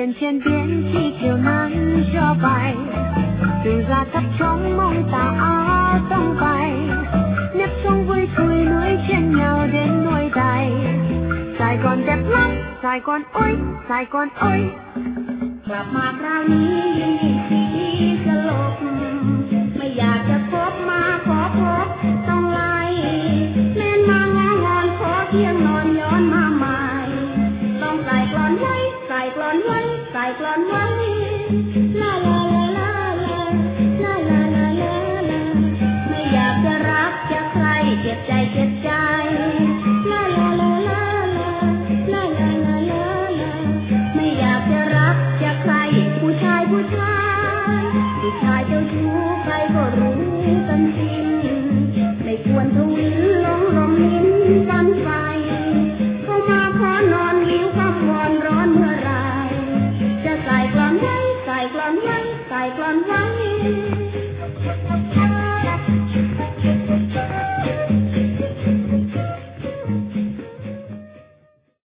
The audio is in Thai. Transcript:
眼前边际就难trở bay từ ra thấp trong mong ta áo tông bay nếp sống vui thui núi trên nhau đến nỗi đầy Sài Gòn đẹp lắm Sài Gòn ơi Sài Gòn ơi กลับมาคราวนี้สีสลบไม่อยากจะพบมาขอพบต้องไล่เล่นมางองอนขอเที่ยงนอนย้อนมาใหม่ต้องใส่กลอนไว้ใส่กลอนไว้ใส่กลอนไว้ลาลาลาลาลาลาลาลาลาไม่อยากจะรักจะใครเจ็บใจเจ็บใจลาลาลาลาลาลาลาลาลาไม่อยากจะรักจะใครผู้ชายผู้ชายเจ้าชู้ใครก็รู้กันดี